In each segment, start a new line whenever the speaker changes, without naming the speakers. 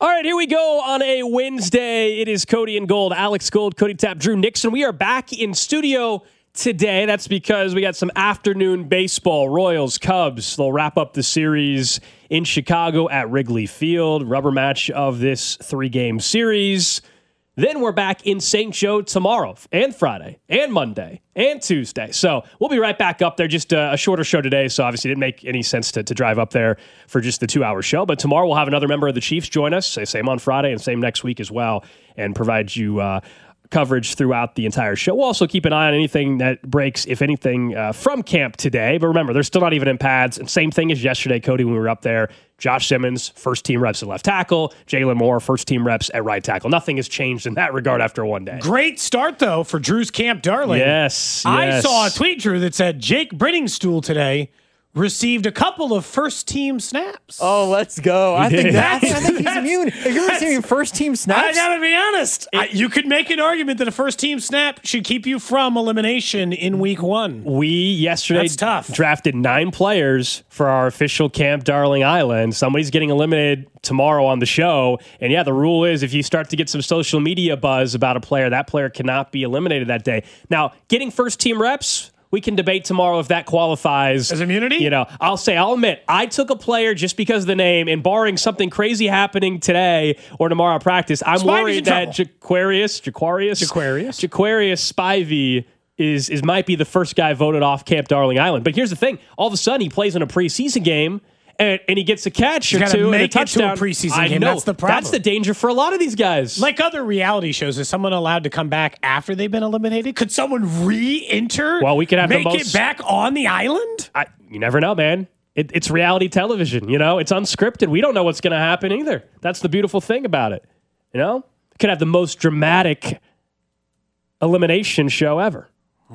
All right, here we go on a Wednesday. It is Cody and Gold, Alex Gold, Cody Tapp, Drew Nixon. We are back in studio today. That's because we got some afternoon baseball. Royals, Cubs. They'll wrap up the series in Chicago at Wrigley Field. Rubber match of this 3-game series. Then we're back in St. Joe tomorrow and Friday and Monday and Tuesday. So we'll be right back up there. Just a shorter show today, so obviously it didn't make any sense to drive up there for just the 2-hour show. But tomorrow we'll have another member of the Chiefs join us, same on Friday and same next week as well, and provide you coverage throughout the entire show. We'll also keep an eye on anything that breaks, if anything, from camp today. But remember, they're still not even in pads. And same thing as yesterday, Cody, when we were up there. Josh Simmons, first-team reps at left tackle. Jalen Moore, first-team reps at right tackle. Nothing has changed in that regard after one day.
Great start, though, for Drew's camp darling.
Yes.
I saw a tweet, Drew, that said Jake Brittingstool today received a couple of first-team snaps.
Oh, let's go. I think he's immune. If you're receiving first-team snaps.
I gotta be honest. You could make an argument that a first-team snap should keep you from elimination in week 1.
We yesterday drafted 9 players for our official Camp Darling Island. Somebody's getting eliminated tomorrow on the show. And yeah, the rule is if you start to get some social media buzz about a player, that player cannot be eliminated that day. Now, getting first-team reps, we can debate tomorrow if that qualifies
as immunity.
You know, I'll admit, I took a player just because of the name, and barring something crazy happening today or tomorrow at practice, I'm worried that Jaquarius Spivey is might be the first guy voted off Camp Darling Island. But here's the thing: all of a sudden, he plays in a preseason game. And he gets a catch or two and a touchdown.
It to a preseason game. That's the problem.
That's the danger for a lot of these guys.
Like other reality shows, is someone allowed to come back after they've been eliminated? Could someone re-enter?
Well, we could have
make it back on the island.
You never know, man. It's reality television. You know, it's unscripted. We don't know what's going to happen either. That's the beautiful thing about it. You know, could have the most dramatic elimination show ever.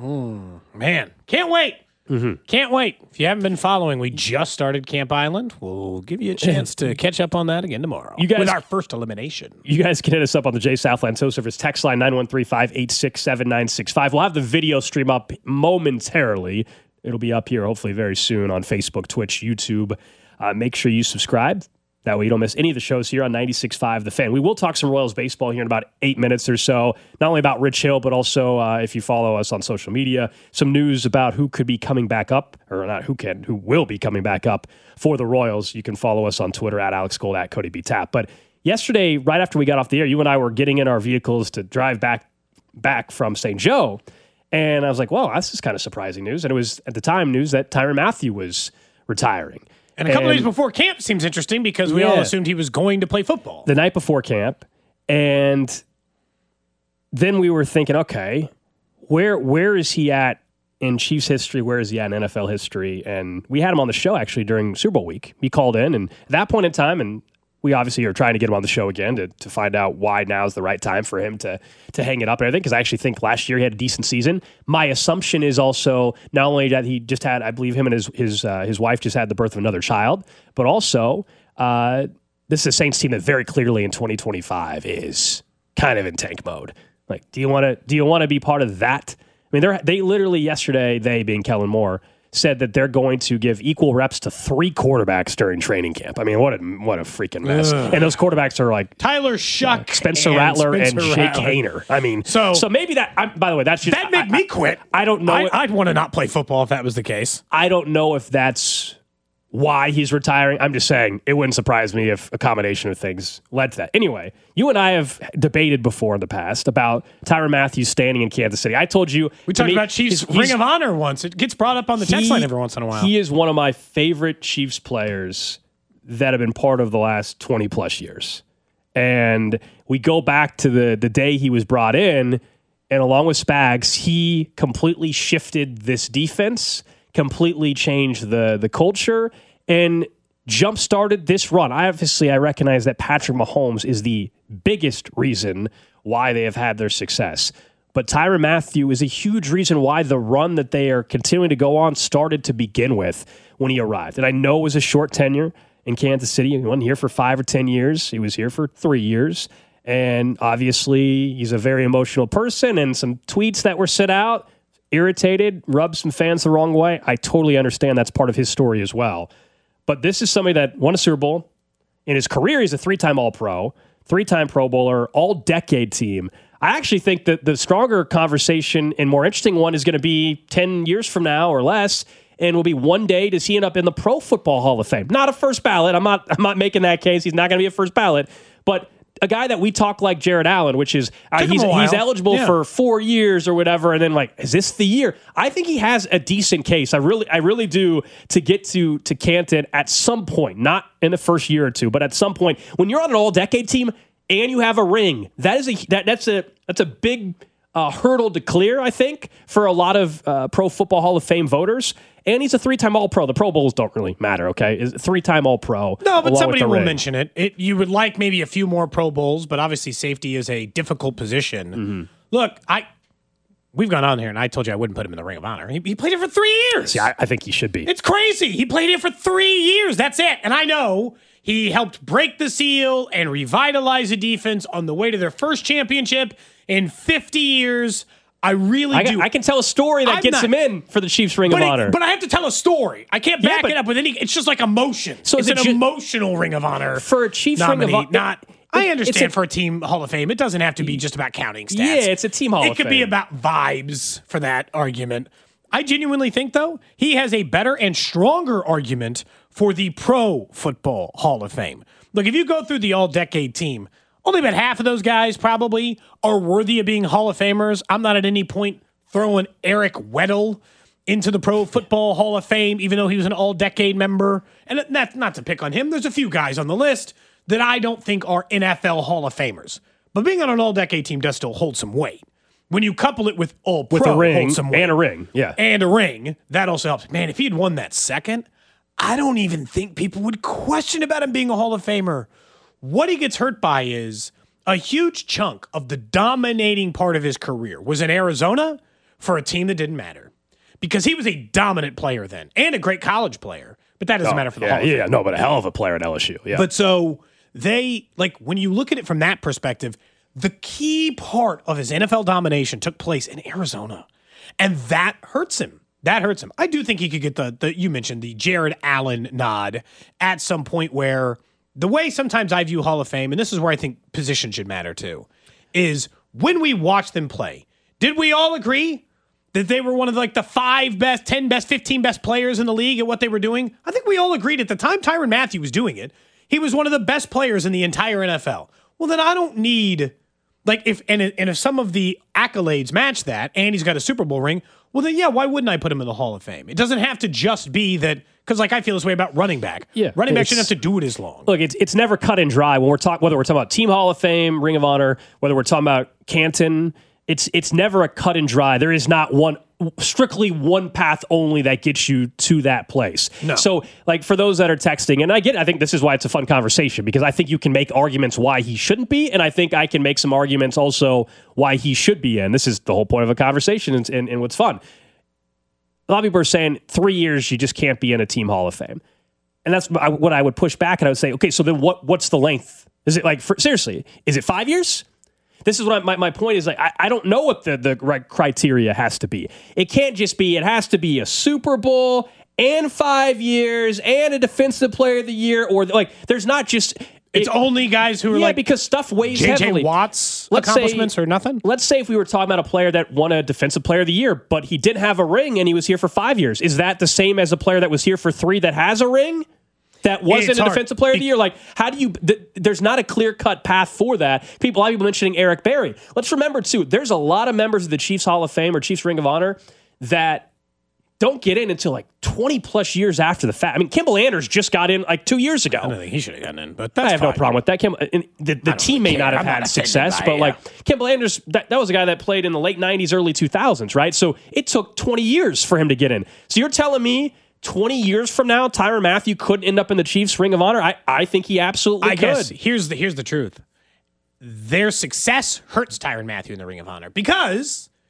Man, can't wait.
Mm-hmm.
Can't wait. If you haven't been following, we just started Camp Island. We'll give you a chance to catch up on that again tomorrow with our first elimination.
You guys can hit us up on the J. Southland Tow Service text line 913-586-7965. We'll have the video stream up momentarily. It'll be up here hopefully very soon on Facebook, Twitch, YouTube. Make sure you subscribe. That way you don't miss any of the shows here on 96.5 The Fan. We will talk some Royals baseball here in about 8 minutes or so, not only about Rich Hill, but also if you follow us on social media, some news about who could be coming back up, or not who will be coming back up for the Royals. You can follow us on Twitter at Alex Gold, at Cody B. Tapp. But yesterday, right after we got off the air, you and I were getting in our vehicles to drive back from St. Joe, and I was like, well, this is kind of surprising news. And it was, at the time, news that Tyrann Mathieu was retiring.
And a couple of days before camp seems interesting because we all assumed he was going to play football.
The night before camp. And then we were thinking, okay, where is he at in Chiefs history? Where is he at in NFL history? And we had him on the show, actually, during Super Bowl week. He called in, and at that point in time, and we obviously are trying to get him on the show again to find out why now is the right time for him to hang it up and everything, because I actually think last year he had a decent season. My assumption is also not only that he just had, I believe him and his wife just had the birth of another child, but also this is a Saints team that very clearly in 2025 is kind of in tank mode. Like, do you want to be part of that? I mean, they literally yesterday, they being Kellen Moore, said that they're going to give equal reps to 3 quarterbacks during training camp. I mean, what a freaking mess. And those quarterbacks are like
Tyler Shuck,
Spencer Rattler, and Jake Haener. I mean, so maybe that, by the way, that's just...
That'd make me quit.
I don't know.
I'd want to not play football if that was the case.
I don't know if that's why he's retiring. I'm just saying it wouldn't surprise me if a combination of things led to that. Anyway, you and I have debated before in the past about Tyrann Mathieu standing in Kansas City. I told you...
We talked about Chiefs Ring of Honor once. It gets brought up on the text line every once in a while.
He is one of my favorite Chiefs players that have been part of the last 20-plus years. And we go back to the day he was brought in, and along with Spags, he completely shifted this defense, completely changed the culture, and jump-started this run. I recognize that Patrick Mahomes is the biggest reason why they have had their success. But Tyrann Mathieu is a huge reason why the run that they are continuing to go on started to begin with when he arrived. And I know it was a short tenure in Kansas City. He wasn't here for 5 or 10 years. He was here for 3 years. And obviously, he's a very emotional person, and some tweets that were sent out irritated, rubbed some fans the wrong way. I totally understand that's part of his story as well. But this is somebody that won a Super Bowl, in his career, he's a 3-time All-Pro, 3-time Pro Bowler, all-decade team. I actually think that the stronger conversation and more interesting one is going to be 10 years from now or less, and will be one day does he end up in the Pro Football Hall of Fame? Not a first ballot. I'm not making that case. He's not going to be a first ballot, but a guy that we talk like Jared Allen, which is he's eligible for 4 years or whatever, and then like, is this the year? I think he has a decent case. I really do, to get to Canton at some point, not in the first year or two, but at some point when you're on an all-decade team and you have a ring. That's a big hurdle to clear, I think, for a lot of Pro Football Hall of Fame voters. And he's a 3-time All-Pro. The Pro Bowls don't really matter, okay? Is 3-time All-Pro.
No, but somebody will mention it. You would like maybe a few more Pro Bowls, but obviously safety is a difficult position. Mm-hmm. Look, we've gone on here, and I told you I wouldn't put him in the Ring of Honor. He played it for 3 years.
Yeah, I think he should be.
It's crazy. He played it for 3 years. That's it. And I know he helped break the seal and revitalize the defense on the way to their first championship in 50 years. I do.
I can tell a story that gets him in for the Chiefs Ring of Honor.
But I have to tell a story. I can't back it up with any. It's just like emotion. So it's an emotional Ring of Honor
for a Chiefs
nominee,
Ring of Honor.
I understand for a team Hall of Fame, it doesn't have to be just about counting stats.
Yeah, it's a team Hall of Fame.
It could be about vibes for that argument. I genuinely think, though, he has a better and stronger argument for the Pro Football Hall of Fame. Look, if you go through the all-decade team, only about half of those guys probably are worthy of being Hall of Famers. I'm not at any point throwing Eric Weddle into the Pro Football Hall of Fame, even though he was an all-decade member. And that's not to pick on him. There's a few guys on the list that I don't think are NFL Hall of Famers. But being on an all-decade team does still hold some weight. When you couple it with all-pro,
with a ring,
holds some weight.
And a ring, yeah.
And a ring, that also helps. Man, if he had won that second, I don't even think people would question about him being a Hall of Famer. What he gets hurt by is a huge chunk of the dominating part of his career was in Arizona for a team that didn't matter. Because he was a dominant player then and a great college player. But that doesn't matter for the Hall of Fame.
Yeah, no, but a hell of a player at LSU. Yeah.
But so they, like, when you look at it from that perspective, the key part of his NFL domination took place in Arizona. And that hurts him. That hurts him. I do think he could get the you mentioned, the Jared Allen nod at some point where the way sometimes I view Hall of Fame, and this is where I think position should matter too, is when we watch them play, did we all agree that they were one of like the 5 best, 10 best, 15 best players in the league at what they were doing? I think we all agreed at the time Tyrann Mathieu was doing it, he was one of the best players in the entire NFL. Well, then I don't need, like, if some of the accolades match that, and he's got a Super Bowl ring, well then yeah, why wouldn't I put him in the Hall of Fame? It doesn't have to just be that, because like I feel this way about running back.
Yeah,
running back shouldn't have to do it as long.
Look, it's never cut and dry when whether we're talking about Team Hall of Fame, Ring of Honor, whether we're talking about Canton. It's never a cut and dry. There is not strictly one path only that gets you to that place.
No.
So, like, for those that are texting, and I think this is why it's a fun conversation, because I think you can make arguments why he shouldn't be, and I think I can make some arguments also why he should be in. This is the whole point of a conversation and what's fun. A lot of people are saying 3 years you just can't be in a Team Hall of Fame. And that's what I would push back, and I would say, okay, so then what's the length? Is it like, seriously, is it 5 years? This is what my point is. Like, I don't know what the right criteria has to be. It can't just be, it has to be a Super Bowl and 5 years and a Defensive Player of the Year, or like, there's not just...
It's only guys who are like...
because stuff weighs heavily.
J.J. Watt's accomplishments or nothing?
Let's say if we were talking about a player that won a Defensive Player of the Year, but he didn't have a ring and he was here for 5 years. Is that the same as a player that was here for 3 that has a ring? That wasn't a Defensive Player of the Year? Like, how do you... there's not a clear-cut path for that. A lot of people mentioning Eric Berry. Let's remember, too, there's a lot of members of the Chiefs Hall of Fame or Chiefs Ring of Honor that don't get in until like 20-plus years after the fact. I mean, Kimball Anders just got in like 2 years ago.
I don't think he should have gotten in, but that's
I have
fine.
No problem with that. The team may not have had success, but like Kimball Anders, that was a guy that played in the late 90s, early 2000s, right? So it took 20 years for him to get in. So you're telling me 20 years from now, Tyrann Mathieu could end up in the Chiefs Ring of Honor? I think he absolutely could.
I guess here's the truth. Their success hurts Tyrann Mathieu in the Ring of Honor because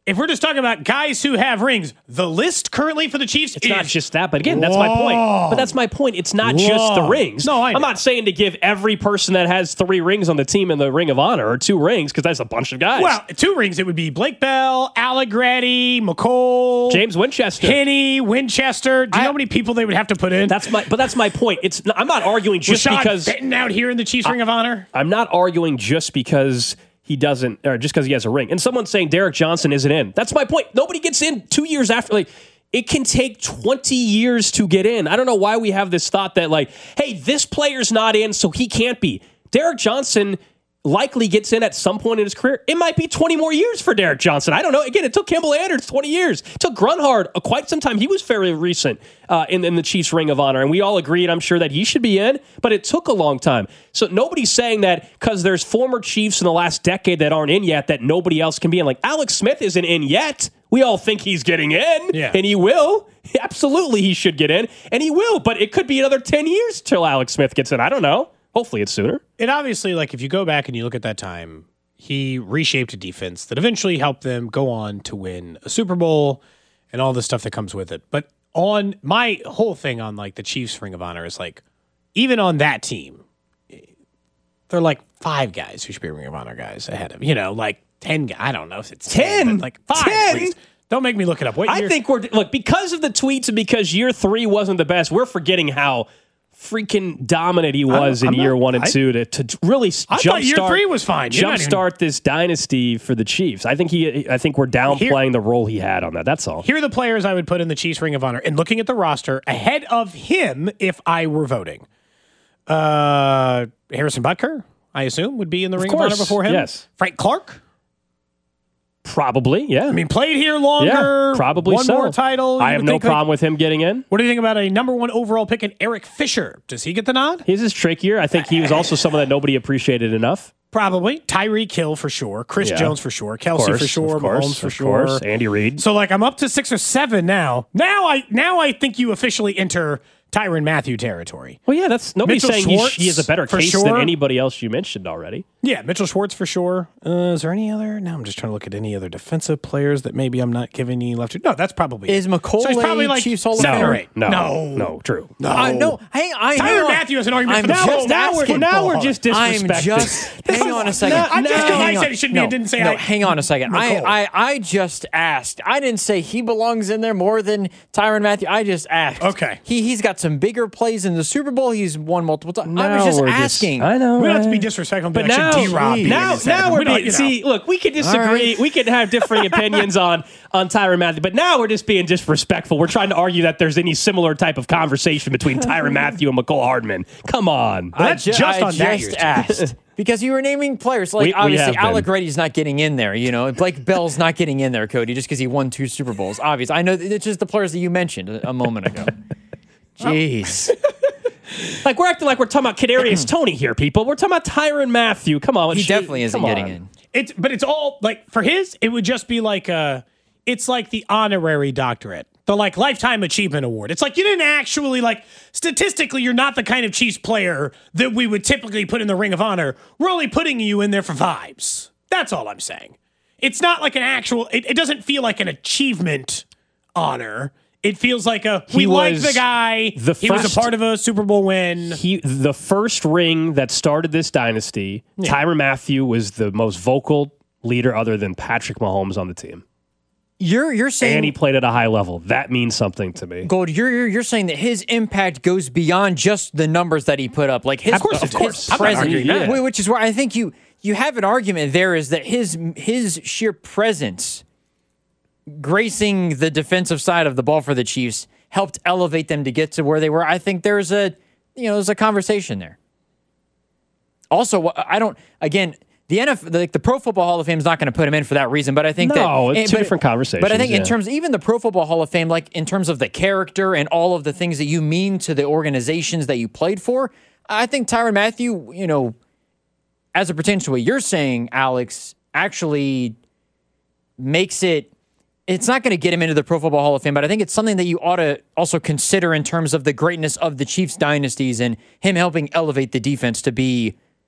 if we're just talking about guys who have rings, the list currently for the Chiefs
It's not just that, but again, that's my point. But that's my point. It's not just the rings.
No,
I'm not saying to give every person that has 3 rings on the team in the Ring of Honor or 2 rings because that's a bunch of guys.
Well, 2 rings, it would be Blake Bell, Allegretti, McColl,
James Winchester,
Kenny, Winchester. Do you know how many people they would have to put in?
That's my point. I'm not arguing just
Rashad
because
Fenton out here in the Chiefs Ring of Honor.
I'm not arguing just because he doesn't, or just because he has a ring. And someone's saying Derek Johnson isn't in. That's my point. Nobody gets in 2 years after. Like, it can take 20 years to get in. I don't know why we have this thought that, like, hey, this player's not in, so he can't be. Derek Johnson likely gets in at some point in his career. It might be 20 more years for Derek Johnson. I don't know. Again, it took Campbell Anders 20 years. It took Grunhard quite some time. He was fairly recent in the Chiefs Ring of Honor, and we all agreed, I'm sure, that he should be in, but it took a long time. So nobody's saying that because there's former Chiefs in the last decade that aren't in yet that nobody else can be in. Like, Alex Smith isn't in yet. We all think he's getting in, and he will. Absolutely, he should get in, and he will, but it could be another 10 years till Alex Smith gets in. I don't know. Hopefully it's sooner.
It obviously, like, if you go back and you look at that time, he reshaped a defense that eventually helped them go on to win a Super Bowl and all the stuff that comes with it. But on my whole thing on, like, the Chiefs Ring of Honor is, like, even on that team, they're like 5 guys who should be Ring of Honor guys ahead of, like 10 guys. I don't know if it's 10, but like 5 at least. Don't make me look it up.
I think because of the tweets and because year 3 wasn't the best, we're forgetting how freaking dominant he was in year 1 and 2 to really jumpstart.
Year 3 was fine.
Jumpstart this dynasty for the Chiefs. I think we're downplaying the role he had on that. That's all.
Here are the players I would put in the Chiefs Ring of Honor, and looking at the roster ahead of him if I were voting. Harrison Butker, I assume, would be in the Ring of Honor before him.
Yes.
Frank Clark.
Probably, yeah.
I mean, played here longer.
Yeah, probably
one more title.
I have no problem with him getting in.
What do you think about a number 1 overall pick in Eric Fisher? Does he get the nod?
His is trickier. I think he was also someone that nobody appreciated enough.
Probably. Tyreek Hill for sure. Chris Jones for sure. Kelsey for sure. Mahomes for sure.
Andy Reid.
So, like, I'm up to 6 or 7 now. Now I think you officially enter Tyrann Mathieu territory.
Well, yeah, that's nobody's saying he has a better case
sure.
than anybody else you mentioned already.
Yeah, Mitchell Schwartz for sure. Is there any other? Now I'm just trying to look at any other defensive players that maybe I'm not giving any left to. No, that's probably
is McCollum. So he's probably like
Chiefs Hall of Fame.
No, true.
No.
Tyrann Mathieu has an argument for
now we're just disrespecting.
Hang on a second.
I said he shouldn't be. I didn't say.
No, hang on a second. I just asked. I didn't say he belongs in there more than Tyrann Mathieu. I just asked.
Okay.
He's got some bigger plays in the Super Bowl. He's won multiple times. I was just asking.
I know.
We don't have to be disrespectful. But now,
we're being. See, look, we could disagree. Right. We could have differing opinions on Tyrann Mathieu, but now we're just being disrespectful. We're trying to argue that there's any similar type of conversation between Tyrann Mathieu and McCole Hardman. Come on.
That's just on that. I just asked. Because you were naming players. Like, obviously, Allegretti's not getting in there. Blake Bell's not getting in there, Cody, just because he won 2 Super Bowls. Obviously. I know it's just the players that you mentioned a moment ago. Jeez.
Like, we're acting like we're talking about Kadarius Toney here, people. We're talking about Tyrann Mathieu. Come on.
He definitely isn't getting in.
But it's all, like, for his, it would just be like it's like the honorary doctorate. The, like, Lifetime Achievement Award. It's like you didn't actually, like, statistically, you're not the kind of Chiefs player that we would typically put in the Ring of Honor. We're only putting you in there for vibes. That's all I'm saying. It's not like an actual, it doesn't feel like an achievement honor. It feels like we like the guy. He was a part of a Super Bowl win.
The first ring that started this dynasty, Tyrann Mathieu was the most vocal leader other than Patrick Mahomes on the team.
You're saying,
and he played at a high level. That means something to me.
Gold, you're saying that his impact goes beyond just the numbers that he put up, like his presence, which is where I think you have an argument there. Is that his sheer presence, gracing the defensive side of the ball for the Chiefs, helped elevate them to get to where they were. I think there's a conversation there. Also, the NFL, the Pro Football Hall of Fame is not going to put him in for that reason, but I think
it's two different conversations.
But I think in terms, even the Pro Football Hall of Fame, like in terms of the character and all of the things that you mean to the organizations that you played for, I think Tyrann Mathieu, as it pertains to what you're saying, Alex, actually makes it. It's not going to get him into the Pro Football Hall of Fame, but I think it's something that you ought to also consider in terms of the greatness of the Chiefs dynasties and him helping elevate the defense to be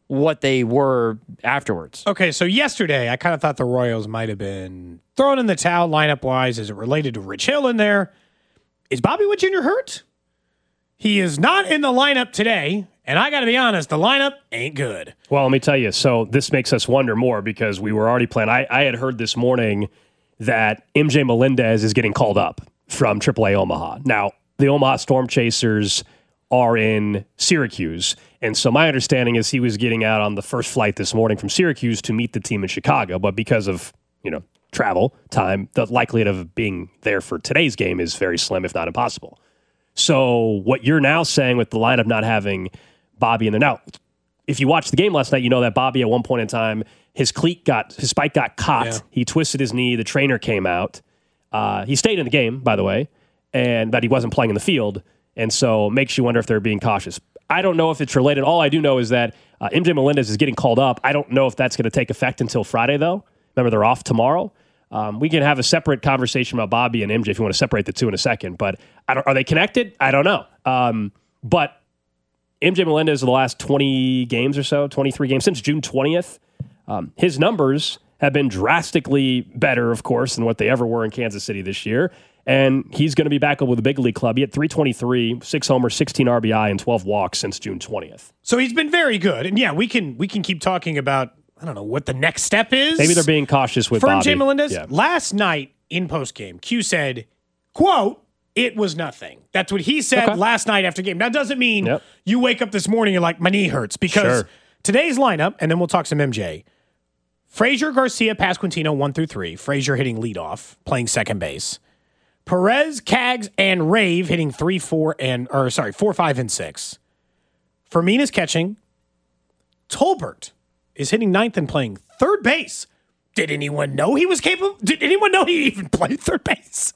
what they were afterwards.
Okay, so yesterday I kind of thought the Royals might have been thrown in the towel lineup-wise as it related to Rich Hill in there. Is Bobby Witt Jr. hurt? He is not in the lineup today, and I got to be honest, the lineup ain't good.
Well, let me tell you, so this makes us wonder more because we were already planning. I had heard this morning that MJ Melendez is getting called up from AAA Omaha. Now, the Omaha Storm Chasers are in Syracuse. And so my understanding is he was getting out on the first flight this morning from Syracuse to meet the team in Chicago. But because of, travel time, the likelihood of being there for today's game is very slim, if not impossible. So what you're now saying with the lineup not having Bobby in there. Now, if you watched the game last night, you know that Bobby at one point in time, his spike got caught. Yeah. He twisted his knee. The trainer came out. He stayed in the game, by the way, and that he wasn't playing in the field. And so it makes you wonder if they're being cautious. I don't know if it's related. All I do know is that MJ Melendez is getting called up. I don't know if that's going to take effect until Friday, though. Remember, they're off tomorrow. We can have a separate conversation about Bobby and MJ if you want to separate the two in a second. But are they connected? I don't know. But MJ Melendez in the last 20 games or so, 23 games, since June 20th, his numbers have been drastically better, of course, than what they ever were in Kansas City this year. And he's going to be back up with the big league club. He had 323, 6 homers, 16 RBI, and 12 walks since June 20th.
So he's been very good. And yeah, we can keep talking about, I don't know, what the next step is.
Maybe they're being cautious with Bobby.
For MJ Melendez, yeah. Last night in postgame, Q said, quote, "It was nothing." That's what he said last night after game. That doesn't mean you wake up this morning and you're like, my knee hurts. Because today's lineup, and then we'll talk some MJ, Frazier, Garcia, Pasquantino, 1 through 3. Frazier hitting leadoff, playing second base. Perez, Cags, and Rave hitting 4, 5, and 6. Fermin is catching. Tolbert is hitting ninth and playing third base. Did anyone know he was capable? Did anyone know he even played third base?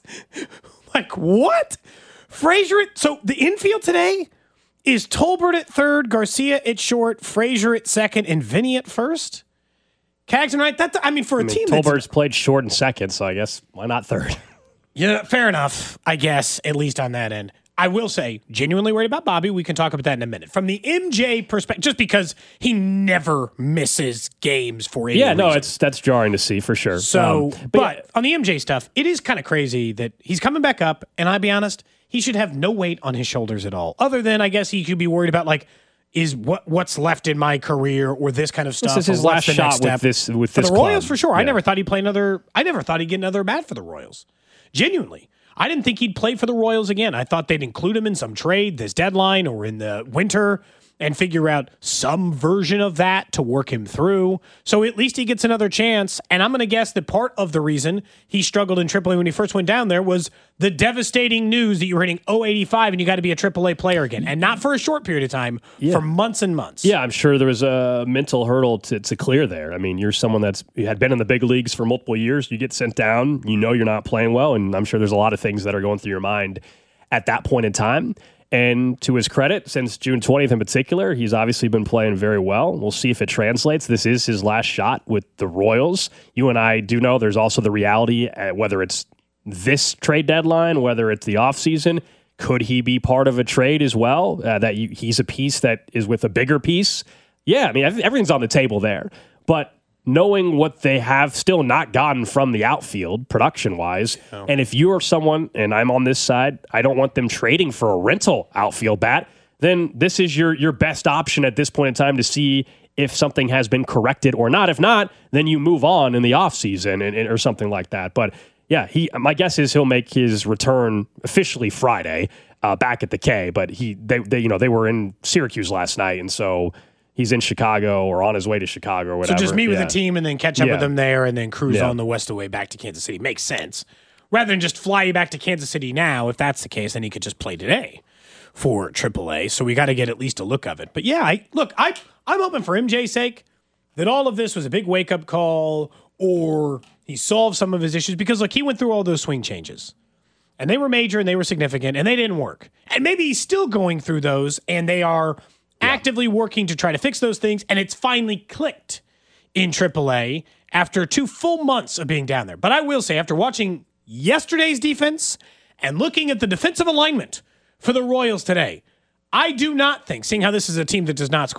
Like, what? Frazier, so the infield today is Tolbert at third, Garcia at short, Frazier at second, and Vinny at first? Cags and right? For a team
Tolbert's played short and second, so I guess why not third?
Yeah, fair enough, I guess, at least on that end. I will say, genuinely worried about Bobby. We can talk about that in a minute. From the MJ perspective, just because he never misses games for any reason.
No, that's jarring to see for sure.
So, but on the MJ stuff, it is kind of crazy that he's coming back up, and I'll be honest, he should have no weight on his shoulders at all. Other than, I guess, he could be worried about, like, is what's left in my career or this kind of stuff.
This is his last shot with this
for the Royals, for sure. Yeah. I never thought he'd play another. I never thought he'd get another bat for the Royals. Genuinely. I didn't think he'd play for the Royals again. I thought they'd include him in some trade this deadline or in the winter and figure out some version of that to work him through. So at least he gets another chance. And I'm going to guess that part of the reason he struggled in AAA when he first went down there was the devastating news that you were hitting .085 and you got to be a AAA player again. And not for a short period of time, for months and months.
Yeah, I'm sure there was a mental hurdle to clear there. I mean, you're someone you had been in the big leagues for multiple years. You get sent down, you're not playing well. And I'm sure there's a lot of things that are going through your mind at that point in time. And to his credit, since June 20th in particular, he's obviously been playing very well. We'll see if it translates. This is his last shot with the Royals. You and I do know there's also the reality, whether it's this trade deadline, whether it's the offseason, could he be part of a trade as well? He's a piece that is with a bigger piece? Yeah, I mean, everything's on the table there. But knowing what they have still not gotten from the outfield production-wise, and if you are someone, and I'm on this side, I don't want them trading for a rental outfield bat, then this is your best option at this point in time to see if something has been corrected or not. If not, then you move on in the offseason or something like that. But yeah, my guess is he'll make his return officially Friday back at the K, but they were in Syracuse last night, and so he's in Chicago or on his way to Chicago or whatever.
So just meet with the team and then catch up with them there and then cruise on the west way back to Kansas City. Makes sense. Rather than just fly you back to Kansas City now, if that's the case, then he could just play today for AAA. So we got to get at least a look of it. But yeah, I'm hoping for MJ's sake that all of this was a big wake-up call or he solved some of his issues because, look, he went through all those swing changes. And they were major and they were significant and they didn't work. And maybe he's still going through those and they are actively working to try to fix those things, and it's finally clicked in AAA after 2 full months of being down there. But I will say, after watching yesterday's defense and looking at the defensive alignment for the Royals today, I do not think, seeing how this is a team that does not score,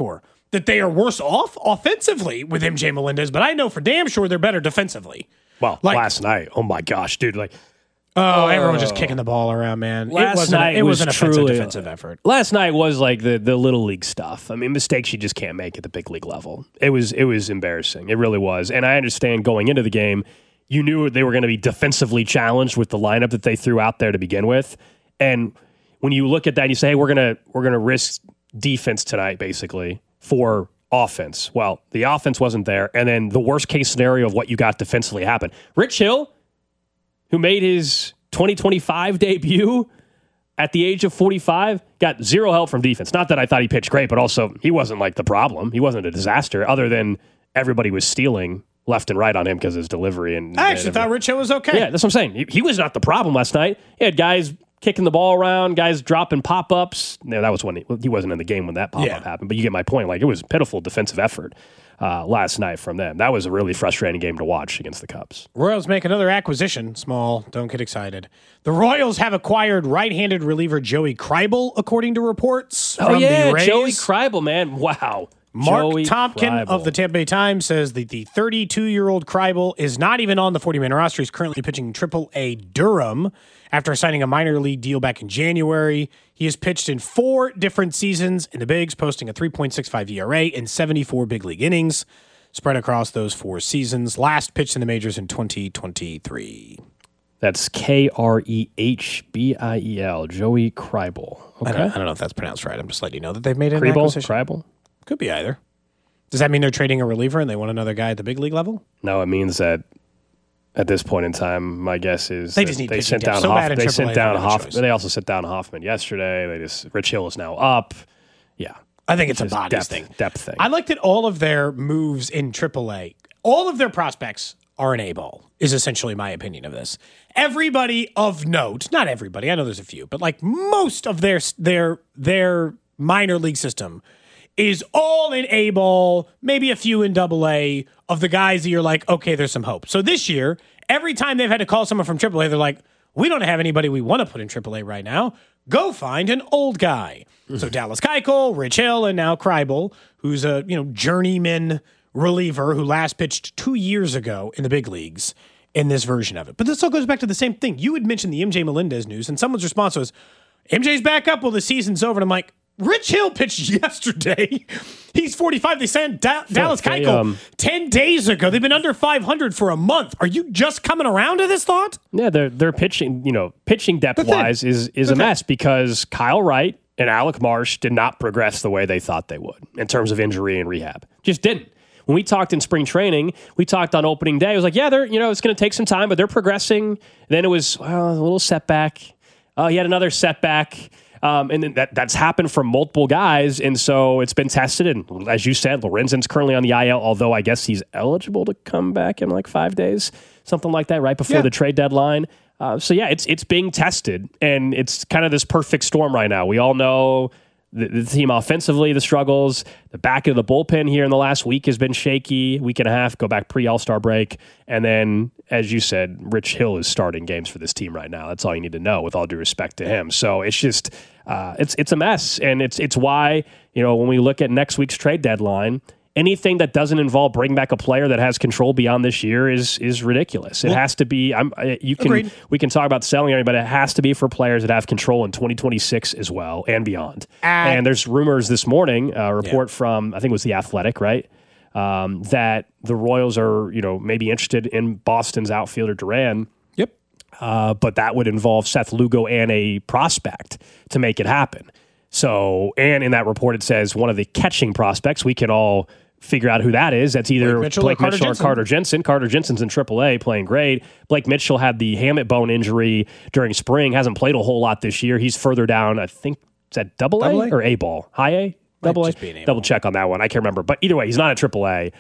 that they are worse off offensively with MJ Melendez, but I know for damn sure they're better defensively.
Well, last night, oh my gosh, dude,
everyone was just kicking the ball around, man. It was an offensive defensive effort.
Last night was like the little league stuff. I mean, mistakes you just can't make at the big league level. It was embarrassing. It really was. And I understand going into the game, you knew they were going to be defensively challenged with the lineup that they threw out there to begin with. And when you look at that, you say, hey, we're gonna risk defense tonight, basically, for offense. Well, the offense wasn't there, and then the worst case scenario of what you got defensively happened. Rich Hill, who made his 2025 debut at the age of 45, got zero help from defense. Not that I thought he pitched great, but also he wasn't like the problem. He wasn't a disaster, other than everybody was stealing left and right on him because of his delivery. And
I actually thought Rich Hill was okay.
Yeah, that's what I'm saying. He was not the problem last night. He had guys kicking the ball around, guys dropping pop-ups. No, that was when he wasn't in the game when that pop-up happened, but you get my point. Like, it was a pitiful defensive effort last night from them. That was a really frustrating game to watch against the Cubs.
Royals make another acquisition. Small, don't get excited. The Royals have acquired right-handed reliever Joey Kribel, according to reports from the Rays.
Joey Kribel, man. Wow.
Mark
Joey
Tompkin
Kribel
of the Tampa Bay Times says that the 32-year-old Kribel is not even on the 40-man roster. He's currently pitching Triple-A Durham after signing a minor league deal back in January. He has pitched in 4 different seasons in the bigs, posting a 3.65 ERA in 74 big league innings spread across those 4 seasons. Last pitched in the majors in 2023.
That's Krehbiel, Joey Kribel. Okay.
I don't know if that's pronounced right. I'm just letting you know that they've made an acquisition.
Kribel?
Could be either. Does that mean they're trading a reliever and they want another guy at the big league level?
No, it means that at this point in time, my guess is
they just need
they sent down Hoffman. They also sent down Hoffman yesterday. Rich Hill is now up. Yeah,
I think it's a bodies
depth thing.
I like that all of their moves in AAA, all of their prospects are an A-ball. Is essentially my opinion of this. Everybody of note, not everybody. I know there's a few, but like most of their minor league system is all in A-ball, maybe a few in AA, of the guys that you're like, okay, there's some hope. So this year, every time they've had to call someone from AAA, they're like, we don't have anybody we want to put in AAA right now. Go find an old guy. So Dallas Keuchel, Rich Hill, and now Kribel, who's a journeyman reliever who last pitched 2 years ago in the big leagues in this version of it. But this all goes back to the same thing. You had mentioned the MJ Melendez news, and someone's response was, MJ's back up, well, the season's over. And I'm like, Rich Hill pitched yesterday. He's 45. They sent Dallas Keuchel 10 days ago. They've been under 500 for a month. Are you just coming around to this thought?
Yeah, they're pitching. Pitching depth wise is a mess because Kyle Wright and Alec Marsh did not progress the way they thought they would in terms of injury and rehab. Just didn't. When we talked in spring training, we talked on opening day. It was like, yeah, they're it's going to take some time, but they're progressing. Then it was a little setback. He had another setback. And then that's happened for multiple guys, and so it's been tested. And as you said, Lorenzen's currently on the IL, although I guess he's eligible to come back in like 5 days, something like that, right before the trade deadline. So yeah, it's being tested, and it's kind of this perfect storm right now. We all know the team offensively, the struggles. The back of the bullpen here in the last week has been shaky. Week and a half, go back pre-All-Star break. And then, as you said, Rich Hill is starting games for this team right now. That's all you need to know, with all due respect to him. So it's just, it's a mess. And it's why, when we look at next week's trade deadline, anything that doesn't involve bringing back a player that has control beyond this year is ridiculous. It has to be.
Agreed.
We can talk about selling area, but it has to be for players that have control in 2026 as well and beyond. And there's rumors this morning, a report from I think it was The Athletic, right, that the Royals are maybe interested in Boston's outfielder Duran.
Yep.
But that would involve Seth Lugo and a prospect to make it happen. So, and in that report, it says one of the catching prospects, we can all figure out who that is. That's either Blake Mitchell or Carter Jensen. Carter Jensen's in AAA playing great. Blake Mitchell had the hamate bone injury during spring, hasn't played a whole lot this year. He's further down, I think, is that AA or A ball? High A? Double A? Double check on that one. I can't remember. But either way, he's not at AAA.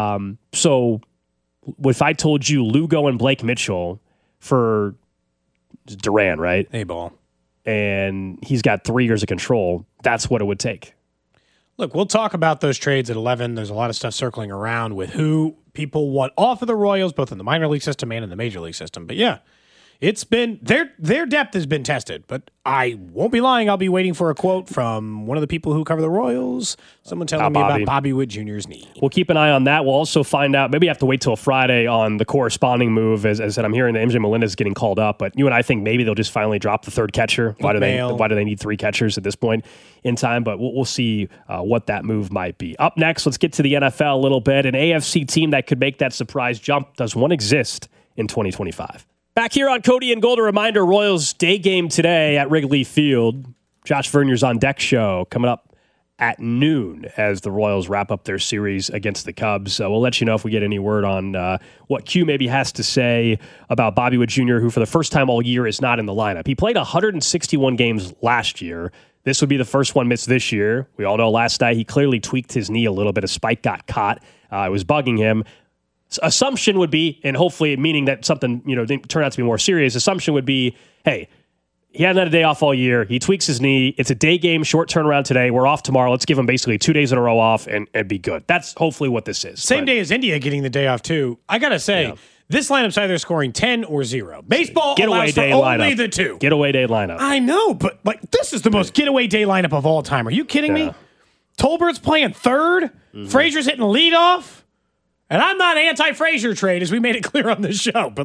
So if I told you Lugo and Blake Mitchell for Duran, right?
A ball.
And he's got 3 years of control, that's what it would take.
Look, we'll talk about those trades at 11. There's a lot of stuff circling around with who people want off of the Royals, both in the minor league system and in the major league system. But yeah, it's been their depth has been tested, but I won't be lying. I'll be waiting for a quote from one of the people who cover the Royals. Someone telling me about Bobby Witt Jr.'s knee.
We'll keep an eye on that. We'll also find out. Maybe you have to wait till Friday on the corresponding move. As I said, I'm hearing that MJ Melendez is getting called up, but you and I think maybe they'll just finally drop the third catcher. Why do they need 3 catchers at this point in time? But we'll see what that move might be. Up next, let's get to the NFL a little bit. An AFC team that could make that surprise jump. Does one exist in 2025? Back here on Cody and Gold, a reminder, Royals day game today at Wrigley Field. Josh Vernier's On Deck show coming up at noon as the Royals wrap up their series against the Cubs. So we'll let you know if we get any word on what Q maybe has to say about Bobby Witt Jr., who for the first time all year is not in the lineup. He played 161 games last year. This would be the first one missed this year. We all know last night he clearly tweaked his knee a little bit. A spike got caught. It was bugging him. Assumption would be, and hopefully meaning that something didn't turn out to be more serious, assumption would be, hey, he hadn't had a day off all year. He tweaks his knee. It's a day game, short turnaround today. We're off tomorrow. Let's give him basically 2 days in a row off and be good. That's hopefully what this is.
Same day as India getting the day off, too. I got to say, this lineup's either scoring 10 or 0. Baseball allows for only the 2.
Getaway day lineup.
I know, but this is the most getaway day lineup of all time. Are you kidding me? Tolbert's playing third. Frazier's hitting leadoff. And I'm not anti-Frazier trade, as we made it clear on this show, but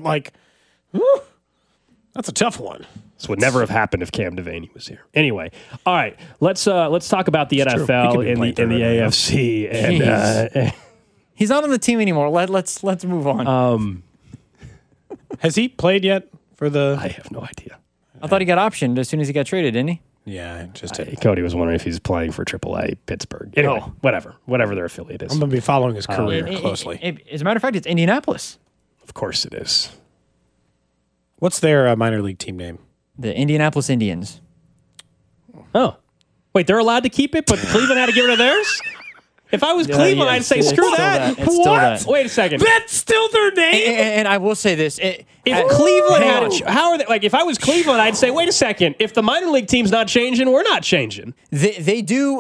that's a tough one.
This would never have happened if Cam Devaney was here. Anyway, all right, let's talk about the NFL and the AFC. And
he's not on the team anymore. Let's move on.
Has he played yet for the?
I have no idea.
I thought he got optioned as soon as he got traded, didn't he?
Yeah,
Cody was wondering if he's playing for AAA Pittsburgh. Anyway, whatever their affiliate is.
I'm going to be following his career closely.
As a matter of fact, it's Indianapolis.
Of course it is.
What's their minor league team name?
The Indianapolis Indians.
Oh. Wait, they're allowed to keep it, but Cleveland had to get rid of theirs? If I was Cleveland, I'd say, screw that.
What?
Wait a second.
That's still their name?
And I will say this.
If Cleveland had how are they, if I was Cleveland, I'd say, wait a second. If the minor league team's not changing, we're not changing.
They do.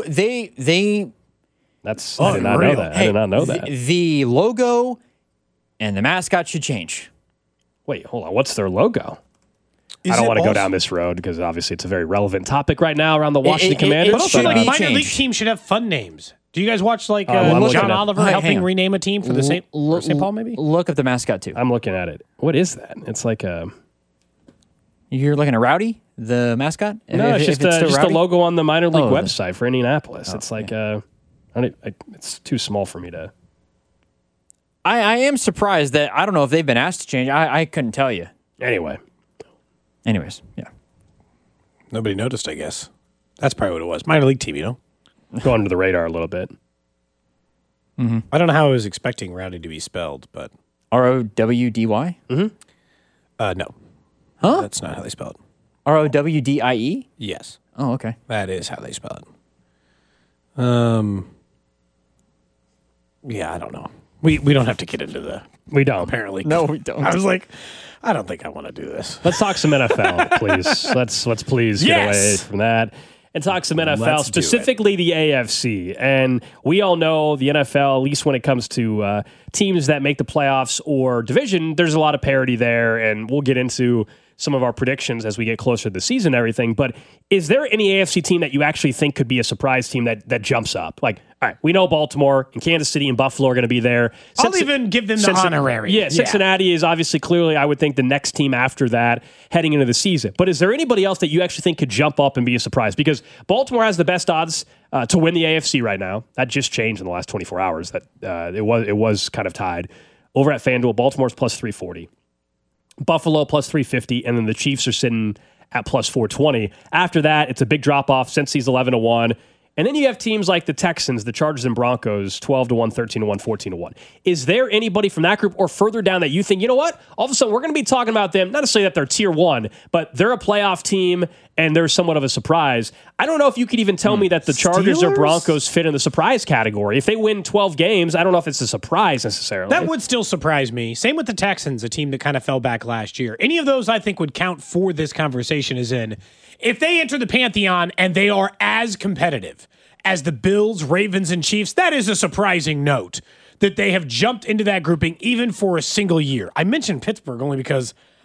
That's I did not know that. I did not know that.
The logo and the mascot should change.
Wait, hold on. What's their logo? I don't want to go down this road because obviously it's a very relevent topic right now around the Washington Commanders.
But also, minor league teams should have fun names. Do you guys watch John Oliver helping rename a team for the St. Paul? Maybe
look up the mascot too.
I'm looking at it. What is that? It's like a.
You're looking at Rowdy, the mascot.
No, it's just a logo on the minor league website for Indianapolis. It's like it's too small for me to.
I am surprised that I don't know if they've been asked to change. I couldn't tell you. Anyways, yeah.
Nobody noticed, I guess. That's probably what it was. Minor league team,
Go under the radar a little bit.
Mm-hmm. I don't know how I was expecting Rowdy to be spelled, but
ROWDY?
No.
Huh?
That's not how they spell it.
ROWDIE?
Yes.
Oh, okay.
That is how they spell it. Yeah, I don't know. We don't have to get into the.
We don't.
Apparently.
No, we don't.
I was like, I don't think I want to do this.
Let's talk some NFL, please. Let's please get away from that and talk some NFL, specifically the AFC. And we all know the NFL, at least when it comes to teams that make the playoffs or division, there's a lot of parity there, and we'll get into some of our predictions as we get closer to the season and everything. But is there any AFC team that you actually think could be a surprise team that jumps up? Like, all right, we know Baltimore and Kansas City and Buffalo are going to be there.
I'll even give them the honorary.
Yeah, Cincinnati is obviously clearly, I would think, the next team after that heading into the season. But is there anybody else that you actually think could jump up and be a surprise? Because Baltimore has the best odds to win the AFC right now. That just changed in the last 24 hours. That it was kind of tied. Over at FanDuel, Baltimore's plus 340. Buffalo plus 350, and then the Chiefs are sitting at plus 420. After that, it's a big drop-off. Cincy's 11-1. And then you have teams like the Texans, the Chargers, and Broncos, 12-1, 13-1, 14-1. Is there anybody from that group or further down that you think, you know what? All of a sudden, we're going to be talking about them, not necessarily that they're tier one, but they're a playoff team, and they're somewhat of a surprise. I don't know if you could even tell me that the Chargers or Broncos fit in the surprise category. If they win 12 games, I don't know if it's a surprise necessarily.
That would still surprise me. Same with the Texans, a team that kind of fell back last year. Any of those I think would count for this conversation as in, if they enter the Pantheon and they are as competitive as the Bills, Ravens, and Chiefs, that is a surprising note that they have jumped into that grouping even for a single year. I mentioned Pittsburgh only because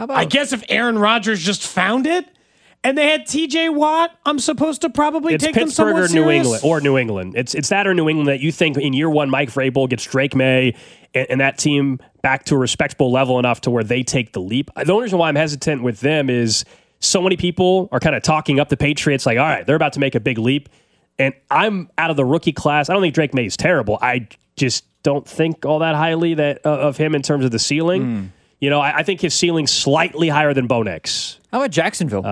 I guess if Aaron Rodgers just found it and they had T.J. Watt, I'm supposed to probably take them somewhat serious.
New England. It's that or New England that you think in year one Mike Vrabel gets Drake May and that team back to a respectable level enough to where they take the leap. The only reason why I'm hesitant with them is so many people are kind of talking up the Patriots like, all right, they're about to make a big leap. And I'm out of the rookie class. I don't think Drake May is terrible. I just don't think all that highly of him in terms of the ceiling. You know, I think his ceiling's slightly higher than Bo Nix.
How about Jacksonville?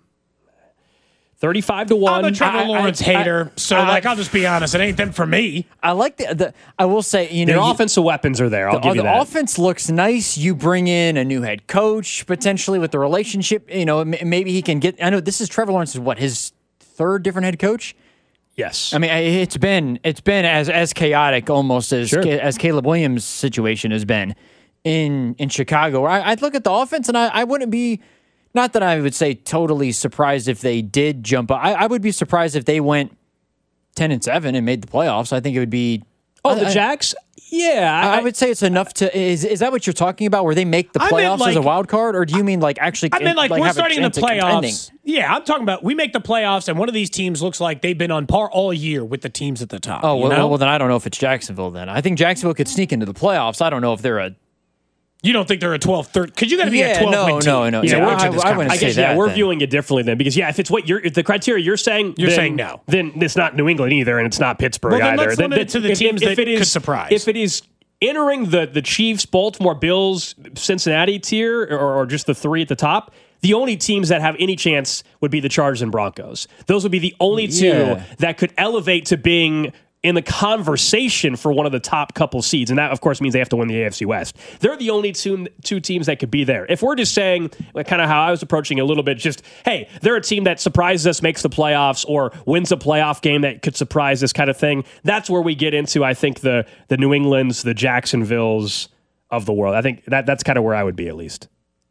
35-1.
I'm a Trevor Lawrence hater, so I'll just be honest. It ain't them for me.
I like I will say,
the offensive weapons are there. I'll give you that.
The offense looks nice. You bring in a new head coach potentially with the relationship. You know, maybe he can get. I know this is Trevor Lawrence's his third different head coach.
Yes.
I mean, it's been as chaotic almost as Caleb Williams' situation has been in Chicago. I'd look at the offense and I wouldn't be. Not that I would say totally surprised if they did jump up. I would be surprised if they went 10-7 and made the playoffs. I think it would be.
The Jags? Yeah.
I would say it's enough to. Is that what you're talking about? Where they make the playoffs as a wild card? Or do you mean actually?
I mean we're starting in the playoffs. Yeah, I'm talking about we make the playoffs and one of these teams looks like they've been on par all year with the teams at the top.
Oh, well, then I don't know if it's Jacksonville then. I think Jacksonville could sneak into the playoffs. I don't know if they're a.
You don't think they're a 12-13? Because you got to be a 12-win team.
No.
Yeah,
I wouldn't say that.
We're viewing it differently then. Because, if it's if the criteria you're saying,
saying no.
Then it's not New England either, and it's not Pittsburgh either.
Let's limit it to the teams that could surprise.
If it is entering the Chiefs, Baltimore, Bills, Cincinnati tier, or just the three at the top, the only teams that have any chance would be the Chargers and Broncos. Those would be the only two that could elevate to being in the conversation for one of the top couple seeds. And that, of course, means they have to win the AFC West. They're the only two teams that could be there. If we're just saying, kind of how I was approaching it a little bit, just, hey, they're a team that surprises us, makes the playoffs, or wins a playoff game that could surprise us kind of thing, that's where we get into, I think, the New Englands, the Jacksonvilles of the world. I think that's kind of where I would be, at least.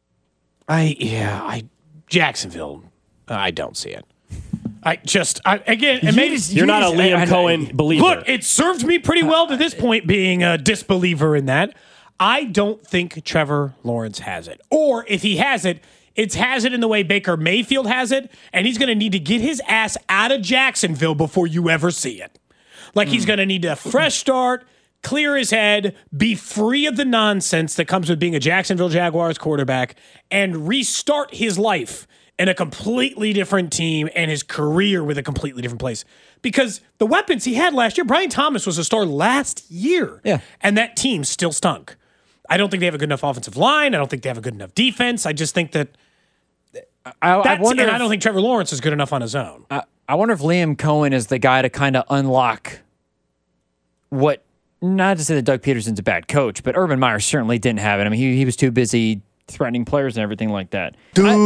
Jacksonville, I don't see it. Again,
you're not a Liam Cohen believer.
Look, it served me pretty well to this point being a disbeliever in that. I don't think Trevor Lawrence has it. Or if he has it, has it in the way Baker Mayfield has it, and he's going to need to get his ass out of Jacksonville before you ever see it. He's going to need a fresh start, clear his head, be free of the nonsense that comes with being a Jacksonville Jaguars quarterback, and restart his life in a completely different team and his career with a completely different place. Because the weapons he had last year, Brian Thomas was a star last year.
Yeah.
And that team still stunk. I don't think they have a good enough offensive line. I don't think they have a good enough defense. I just think that I don't think Trevor Lawrence is good enough on his own.
I wonder if Liam Cohen is the guy to kind of unlock not to say that Doug Peterson's a bad coach, but Urban Meyer certainly didn't have it. I mean, he was too busy threatening players and everything like that.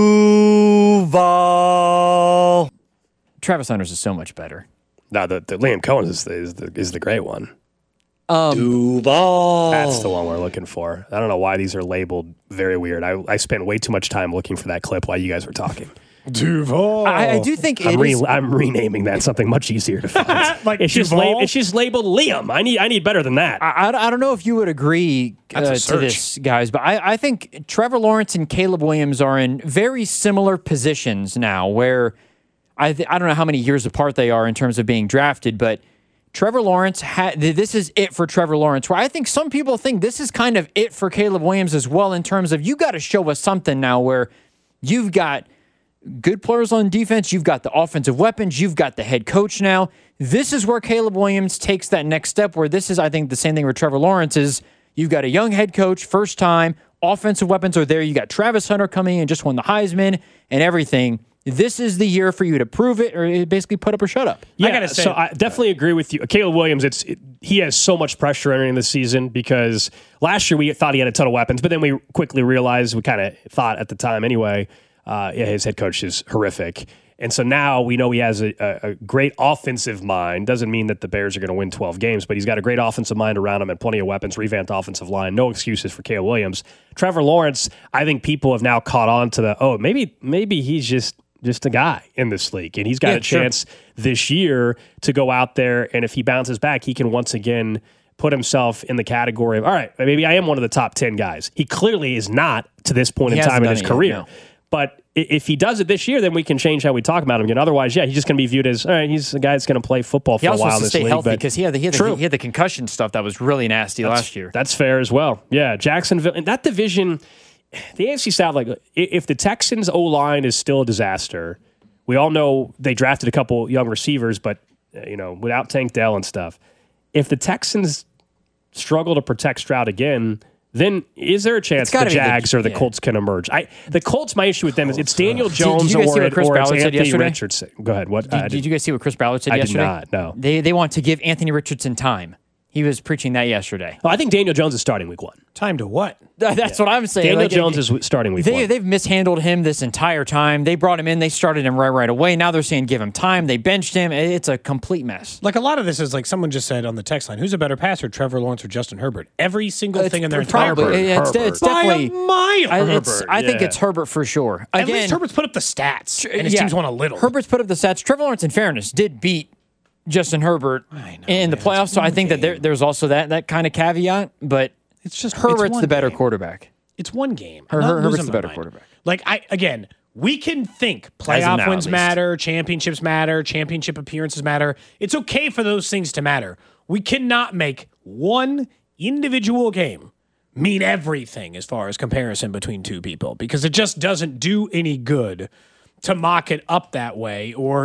Duval. Travis Hunter's is so much better.
No, the Liam Cohen is the great one.
Duval.
That's the one we're looking for. I don't know why these are labeled very weird. I spent way too much time looking for that clip while you guys were talking.
Duval.
I do think
I'm renaming that something much easier to find. It's just labeled Liam. I need better than that.
I don't know if you would agree to this, guys, but I think Trevor Lawrence and Caleb Williams are in very similar positions now where I don't know how many years apart they are in terms of being drafted, but Trevor Lawrence, this is it for Trevor Lawrence, where I think some people think this is kind of it for Caleb Williams as well in terms of you got to show us something now where you've got good players on defense. You've got the offensive weapons. You've got the head coach now. This is where Caleb Williams takes that next step, where this is, I think, the same thing where Trevor Lawrence is. You've got a young head coach, first time. Offensive weapons are there. You got Travis Hunter coming in and just won the Heisman and everything. This is the year for you to prove it or basically put up or shut up.
Yeah, I gotta say, so I definitely agree with you. Caleb Williams, he has so much pressure entering the season because last year we thought he had a ton of weapons, but then we quickly realized, we kind of thought at the time anyway, his head coach is horrific. And so now we know he has a great offensive mind. Doesn't mean that the Bears are going to win 12 games, but he's got a great offensive mind around him and plenty of weapons, revamped offensive line. No excuses for Caleb Williams. Trevor Lawrence, I think people have now caught on to maybe he's just a guy in this league. And he's got a chance this year to go out there, and if he bounces back, he can once again put himself in the category of, all right, maybe I am one of the top 10 guys. He clearly is not to this point in time in his career. No. But if he does it this year, then we can change how we talk about him again. Otherwise, he's just going to be viewed as, all right, he's a guy that's going to play football for a while in this league.
He also has to stay healthy because he had the concussion stuff that was really nasty last year.
That's fair as well. Yeah, Jacksonville, and that division, the AFC South, like if the Texans' O-line is still a disaster, we all know they drafted a couple young receivers, but without Tank Dell and stuff. If the Texans struggle to protect Stroud again, then is there a chance the Jags or the Colts can emerge? The Colts, my issue with them is it's Daniel Jones or it's Anthony Richardson. Go ahead. What?
Did you guys see what Chris Ballard said yesterday?
I did not, no.
They want to give Anthony Richardson time. He was preaching that yesterday.
I think Daniel Jones is starting week 1.
Time to what?
That's what I'm saying.
Daniel Jones is starting week 1.
They've mishandled him this entire time. They brought him in. They started him right away. Now they're saying give him time. They benched him. It's a complete mess.
Like a lot of this is like someone just said on the text line, who's a better passer, Trevor Lawrence or Justin Herbert? Every single thing in their entire
it's definitely
by a mile.
I think it's Herbert for sure.
Again, at least Herbert's put up the stats, and his team's won a little.
Herbert's put up the stats. Trevor Lawrence, in fairness, did beat Justin Herbert in the playoffs, so I think that there's also that kind of caveat, but it's just Herbert's the better quarterback.
It's one game.
Herbert's the better quarterback.
Like, we can think playoff wins matter, championships matter, championship appearances matter. It's okay for those things to matter. We cannot make one individual game mean everything as far as comparison between two people, because it just doesn't do any good to mock it up that way, or,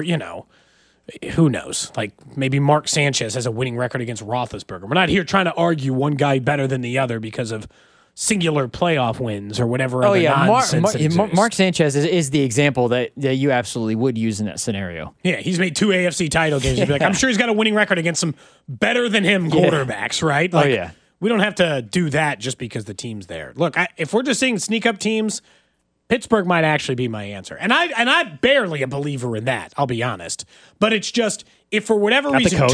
who knows? Like, maybe Mark Sanchez has a winning record against Roethlisberger. We're not here trying to argue one guy better than the other because of singular playoff wins or whatever other nonsense.
Mark Sanchez is the example that you absolutely would use in that scenario.
Yeah, he's made 2 AFC title games. You'd be like, I'm sure he's got a winning record against some better than him quarterbacks, right? Like, we don't have to do that just because the team's there. Look, if we're just seeing sneak up teams, Pittsburgh might actually be my answer. And I'm barely a believer in that, I'll be honest. But it's just, if for whatever reason,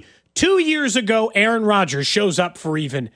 2 years ago, Aaron Rodgers shows up for even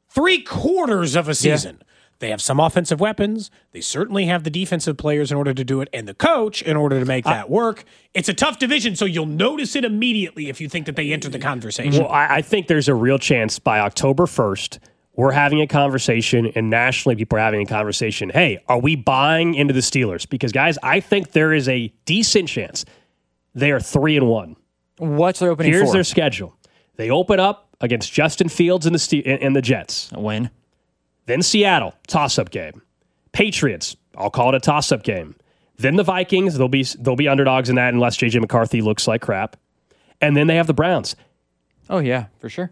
3/4 of a season. Yeah. They have some offensive weapons. They certainly have the defensive players in order to do it, and the coach in order to make that work. It's a tough division, so you'll notice it immediately if you think that they enter the conversation.
Well, I think there's a real chance by October 1st, we're having a conversation, and nationally people are having a conversation. Hey, are we buying into the Steelers? Because, guys, I think there is a decent chance they are 3-1.
What's their opening
Here's their schedule. They open up against Justin Fields and the Jets.
A win.
Then Seattle, toss-up game. Patriots, I'll call it a toss-up game. Then the Vikings, they'll be underdogs in that unless J.J. McCarthy looks like crap. And then they have the Browns.
Oh, yeah, for sure.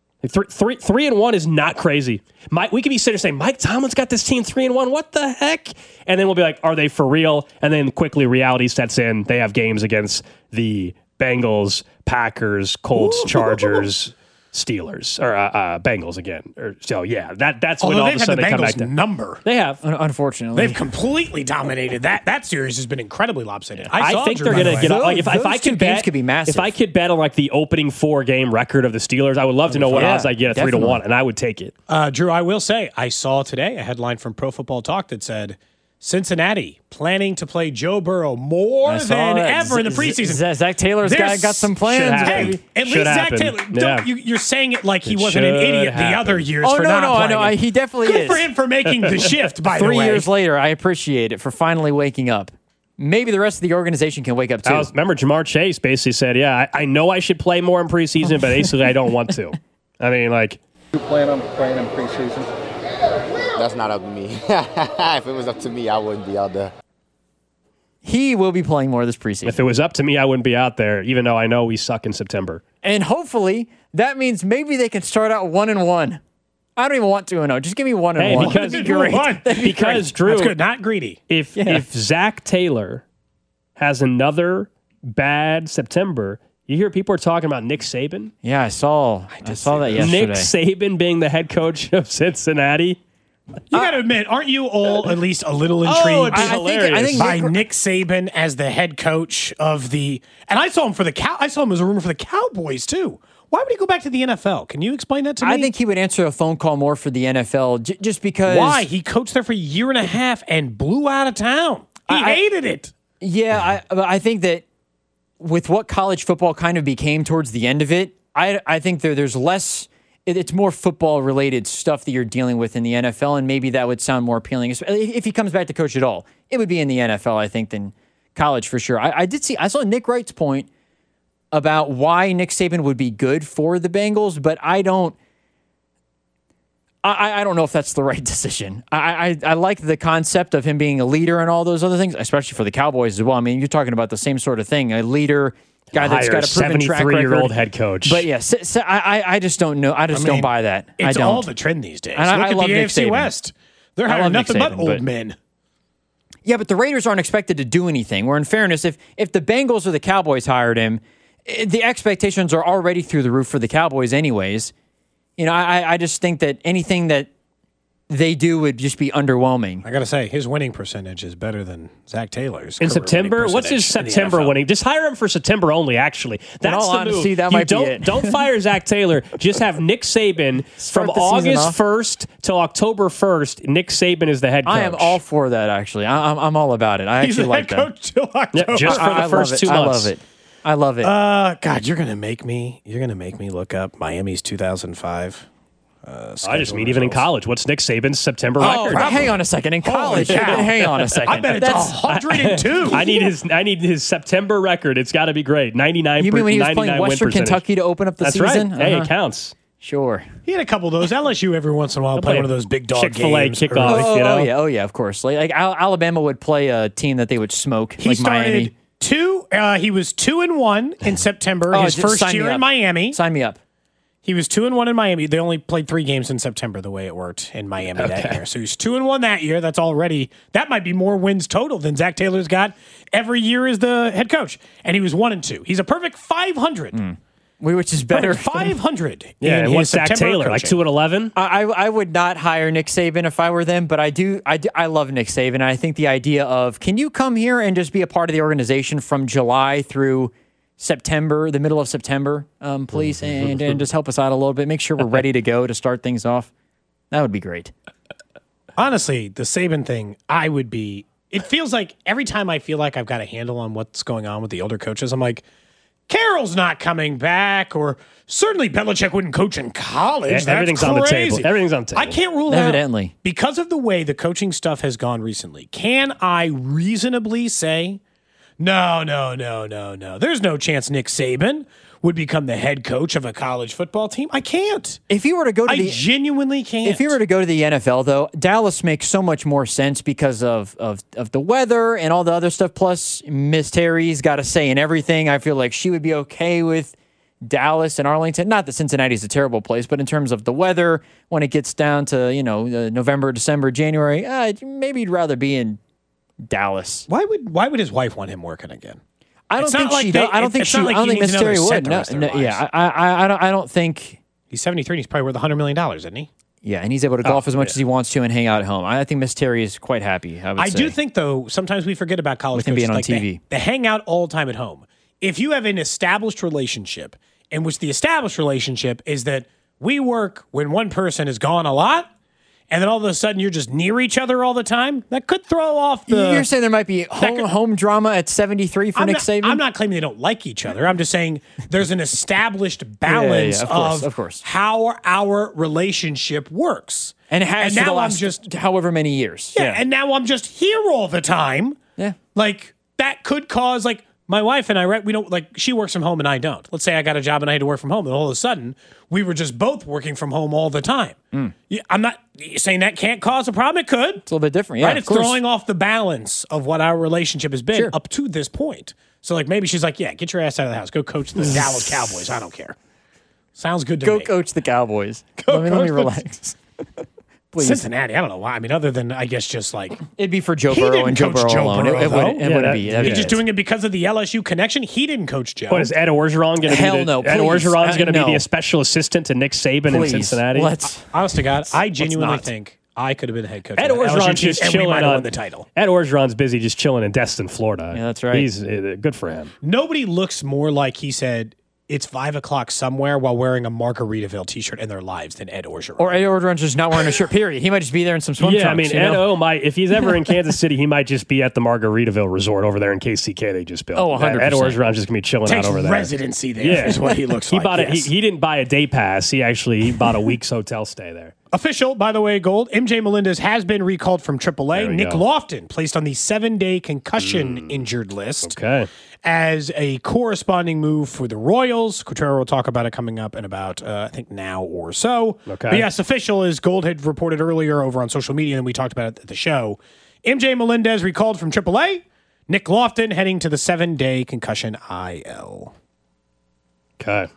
3-1 is not crazy. We could be sitting there saying, Mike Tomlin's got this team 3-1. What the heck? And then we'll be like, are they for real? And then quickly reality sets in. They have games against the Bengals, Packers, Colts, Chargers, Steelers, or Bengals again. So yeah, that's when all of a sudden they come back to
number.
They have,
unfortunately,
they've completely dominated that series. Has been incredibly lopsided.
I think they're going to get up. Like if I could bet,
could be massive.
If I could bet on like the opening 4-game record of the Steelers, I would love to know what odds I get at 3-1, and I would take it.
Drew, I will say, I saw today a headline from Pro Football Talk that said, Cincinnati planning to play Joe Burrow more than ever in the preseason.
Zach Taylor's got some plans.
Hey, at least Zach Taylor. You're saying it like he wasn't an idiot the other years for not playing.
He definitely
is. Good for him for making the shift, by the way.
3 years later, I appreciate it for finally waking up. Maybe the rest of the organization can wake up too.
Remember, Jamar Chase basically said, I know I should play more in preseason, but basically I don't want to. I mean, like.
You plan on playing in preseason? That's not up to me. If it was up to me, I wouldn't be out there.
He will be playing more this preseason.
If it was up to me, I wouldn't be out there, even though I know we suck in September.
And hopefully, that means maybe they can start out 1-1. I don't even want 2-0. Just give me 1-1.
Because Drew,
that's good. Not greedy.
If Zach Taylor has another bad September, you hear people are talking about Nick Saban.
Yeah, I saw that yesterday.
Nick Saban being the head coach of Cincinnati.
You got to admit, aren't you all at least a little intrigued
I think
by Nick Saban as the head coach of the? And I saw him I saw him as a rumor for the Cowboys too. Why would he go back to the NFL? Can you explain that to me?
I think he would answer a phone call more for the NFL just because.
Why? He coached there for a year and a half and blew out of town. He hated it.
Yeah, I think that with what college football kind of became towards the end of it, I think there's less it's more football-related stuff that you're dealing with in the NFL, and maybe that would sound more appealing. If he comes back to coach at all, it would be in the NFL, I think, than college for sure. I saw Nick Wright's point about why Nick Saban would be good for the Bengals, but I don't know if that's the right decision. I like the concept of him being a leader and all those other things, especially for the Cowboys as well. I mean, you're talking about the same sort of thing, a leader, guy that's got a proven track record.
73-year-old head coach.
But yeah, I just don't know. I don't buy that.
It's all the trend these days. And Look at the AFC West. They're hiring nothing but old men.
Yeah, but the Raiders aren't expected to do anything. Where in fairness, if the Bengals or the Cowboys hired him, the expectations are already through the roof for the Cowboys anyways. I just think that anything that they do would just be underwhelming.
I got to say, his winning percentage is better than Zach Taylor's.
In September? What's his September winning? Just hire him for September only, actually. That's the move.
That might be it.
Don't fire Zach Taylor. Just have Nick Saban from August 1st till October 1st. Nick Saban is the head coach.
I am all for that, actually. I'm all about it. I actually like that.
He's the head coach till October.
Yep, just for the first 2 months.
I love it.
God, you're gonna make me look up Miami's 2005.
I just mean even in college. What's Nick Saban's September record?
Hang on a second. In college, hang on a second.
I bet it's 102.
I need his September record. It's got to be great. 99.
You mean when he was playing Western Kentucky to open up the season?
Right. Hey, it counts.
Sure.
He had a couple of those. LSU every once in a while play one of those big dog
Chick-fil-A
games.
kickoff.
Oh yeah, of course. Like Alabama would play a team that they would smoke.
He
like
started
Miami.
He was 2-1 in September. His first year in Miami.
Sign me up.
He was 2-1 in Miami. They only played 3 games in September, the way it worked in Miami that year. So he's 2-1 that year. That might be more wins total than Zach Taylor's got every year as the head coach. And he was 1-2. He's a perfect 500.
Which is better.
500.
Yeah, and what's Zach Taylor?
Coaching.
Like 2-11?
I would not hire Nick Saban if I were them, but I love Nick Saban. And I think the idea of, can you come here and just be a part of the organization from July through September, the middle of September, please, and just help us out a little bit. Make sure we're ready to go to start things off. That would be great.
Honestly, the Saban thing, it feels like every time I feel like I've got a handle on what's going on with the older coaches, I'm like, Carroll's not coming back, or certainly Belichick wouldn't coach in college. That's
Everything's
crazy.
on the table. Everything's on the table.
I can't rule
Evidently.
out, because of the way the coaching stuff has gone recently, can I reasonably say, no. There's no chance Nick Saban would become the head coach of a college football team. I can't.
If you were to go to
I genuinely can't.
If you were to go to the NFL, though, Dallas makes so much more sense because of the weather and all the other stuff. Plus, Miss Terry's got a say in everything. I feel like she would be okay with Dallas and Arlington. Not that Cincinnati's a terrible place, but in terms of the weather, when it gets down to November, December, January, maybe you'd rather be in Dallas.
Why would his wife want him working again?
I don't think she does. I don't think Miss Terry would. I don't think
he's 73 and he's probably worth $100 million, isn't he?
Yeah, and he's able to golf as much as he wants to and hang out at home. I think Miss Terry is quite happy. I
do think, though, sometimes we forget about college
with him being on TV.
They hang out all the time at home. If you have an established relationship, in which the established relationship is that we work when one person is gone a lot, and then all of a sudden you're just near each other all the time, that could throw off the...
You're saying there might be home drama at 73 for Nick Saban?
I'm not claiming they don't like each other. I'm just saying there's an established balance
of course.
how our relationship works.
And it has for the last however many years.
Yeah, and now I'm just here all the time.
Yeah.
Like, that could cause, like, my wife and I, we don't, like, she works from home and I don't. Let's say I got a job and I had to work from home, and all of a sudden, we were just both working from home all the time. I'm not saying that can't cause a problem. It could.
It's a little bit different, yeah.
Right? It's throwing off the balance of what our relationship has been up to this point. So, like, maybe she's like, yeah, get your ass out of the house. Go coach the Dallas Cowboys. I don't care. Sounds good to me.
Go coach the Cowboys. Let me relax. Please.
Cincinnati, I don't know why. I mean, other than, I guess, just like...
It'd be for Joe Burrow and Joe Burrow alone. It wouldn't be.
He's just doing it because of the LSU connection. He didn't coach Joe.
What, is Ed Orgeron going to be Ed Orgeron's going to be the special assistant to Nick Saban in Cincinnati?
Honest to God, I genuinely think I could have been the head coach.
Ed Orgeron's just chilling on
the title.
Ed Orgeron's busy just chilling in Destin, Florida.
Yeah, that's right.
He's good for him.
Nobody looks more like, he said, it's 5 o'clock somewhere while wearing a Margaritaville t-shirt in their lives than Ed Orgeron.
Or Ed Orgeron's just not wearing a shirt, period. He might just be there in some swim trunks.
I mean, Ed O might, if he's ever in Kansas City, he might just be at the Margaritaville resort over there in KCK they just built.
100%.
Ed Orgeron's just going to be chilling out over there.
Residency there is what he looks like.
Bought he didn't buy a day pass. He bought a week's hotel stay there.
Official, by the way, Gold. MJ Melendez has been recalled from AAA. Nick Lofton placed on the 7-day concussion injured list.
Okay.
As a corresponding move for the Royals. Quatrero will talk about it coming up in about, I think, now or so.
Okay.
But yes, official, as Gold had reported earlier over on social media, and we talked about it at the show. MJ Melendez recalled from AAA. Nick Lofton heading to the 7-day concussion IL.
Okay.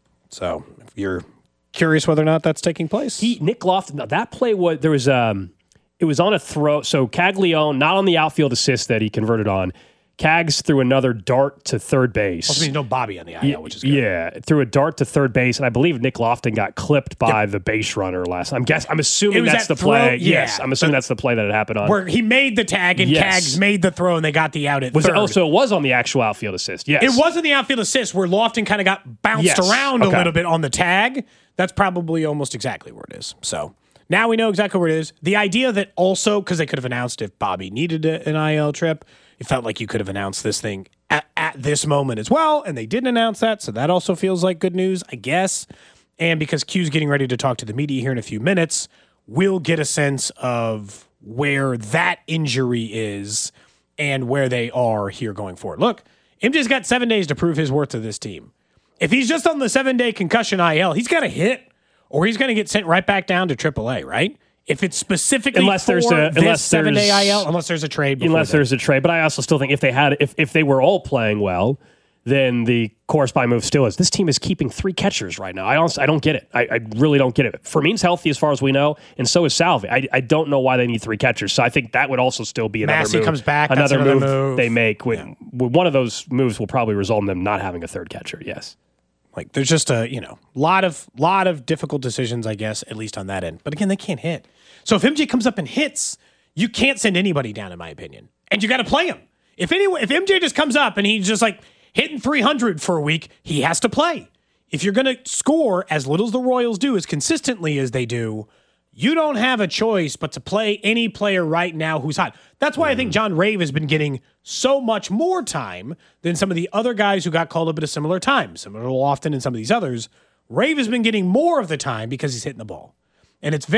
So, if you're curious whether or not that's taking place.
Nick Lofton, that play it was on a throw. So Caglione, not on the outfield assist that he converted on. Cags threw another dart to third base.
Also means no Bobby on the IL, which is good.
Yeah, threw a dart to third base, and I believe Nick Lofton got clipped by the base runner last. I'm assuming that's the play.
Yeah.
Yes, I'm assuming that's the play that it happened on.
Where he made the tag and Cags made the throw, and they got the out at third.
So it was on the actual outfield assist. Yes,
it was on the outfield assist where Lofton kind of got bounced around a little bit on the tag. That's probably almost exactly where it is. So now we know exactly where it is. The idea that also, because they could have announced if Bobby needed an IL trip, it felt like you could have announced this thing at this moment as well, and they didn't announce that, so that also feels like good news, I guess. And because Q's getting ready to talk to the media here in a few minutes, we'll get a sense of where that injury is and where they are here going forward. Look, MJ's got 7 days to prove his worth to this team. If he's just on the 7-day concussion IL, he's got to hit, or he's going to get sent right back down to AAA, right? If it's specifically unless there's 7-day IL, unless there's a trade.
There's a trade. But I also still think if they were all playing well, then the corresponding move still is this team is keeping 3 catchers right now. I don't get it. I really don't get it. Fermin's healthy as far as we know, and so is Salvi. I don't know why they need 3 catchers. So I think that would also still be another
Massey
move.
Comes back.
Another move they make. One of those moves will probably result in them not having a 3rd catcher. Yes.
Like there's just a lot of difficult decisions, I guess, at least on that end. But again, they can't hit. So if MJ comes up and hits, you can't send anybody down, in my opinion, and you got to play him. If MJ just comes up and he's just like hitting 300 for a week, he has to play. If you're going to score as little as the Royals do, as consistently as they do, you don't have a choice but to play any player right now who's hot. That's why I think John Rave has been getting so much more time than some of the other guys who got called up at a similar time, similar to Lofton and some of these others. Rave has been getting more of the time because he's hitting the ball. And it's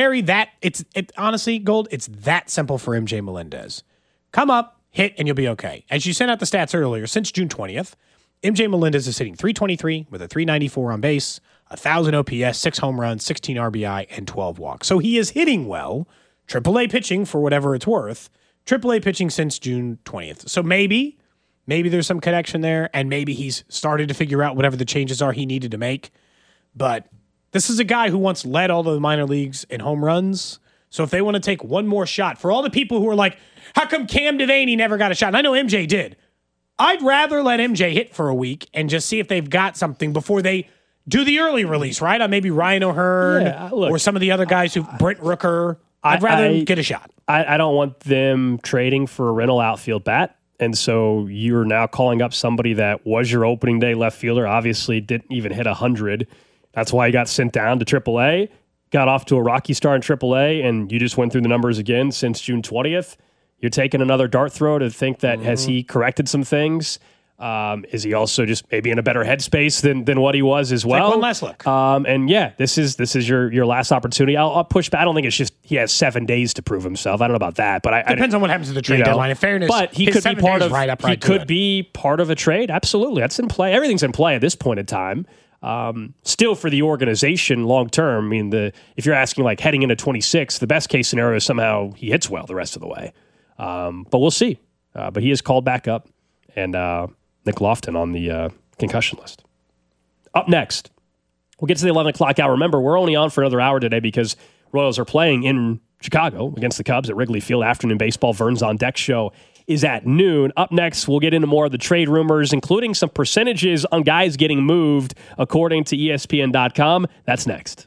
honestly, Gold, it's that simple for MJ Melendez. Come up, hit, and you'll be okay. As you sent out the stats earlier, since June 20th, MJ Melendez is hitting .323 with a .394 on base, 1,000 OPS, 6 home runs, 16 RBI, and 12 walks. So he is hitting well. AAA pitching for whatever it's worth. AAA pitching since June 20th. So maybe there's some connection there, and maybe he's started to figure out whatever the changes are he needed to make. But this is a guy who once led all the minor leagues in home runs. So if they want to take one more shot, for all the people who are like, how come Cam Devaney never got a shot? And I know MJ did. I'd rather let MJ hit for a week and just see if they've got something before they do the early release, right? On maybe Ryan O'Hearn or some of the other guys Brent Rooker. I'd rather get a shot.
I don't want them trading for a rental outfield bat. And so you're now calling up somebody that was your opening day left fielder, obviously didn't even hit 100. That's why he got sent down to AAA, got off to a rocky start in AAA, and you just went through the numbers again since June 20th. You're taking another dart throw to think that has he corrected some things? Is he also just maybe in a better headspace than what he was as well?
Take one last look.
And yeah, this is your last opportunity. I'll push back. I don't think it's just he has 7 days to prove himself. I don't know about that, but
depends on what happens to the trade deadline. In fairness,
but he could be part of be part of a trade. Absolutely, that's in play. Everything's in play at this point in time. Still for the organization long term. I mean, if you're asking like heading into 26, the best case scenario is somehow he hits well the rest of the way. But we'll see. But he is called back up, and Nick Lofton on the concussion list. Up next, we'll get to the 11 o'clock hour. Remember, we're only on for another hour today because Royals are playing in Chicago against the Cubs at Wrigley Field. Afternoon baseball, Vern's on Deck show is at noon. Up next, we'll get into more of the trade rumors, including some percentages on guys getting moved according to ESPN.com. That's next.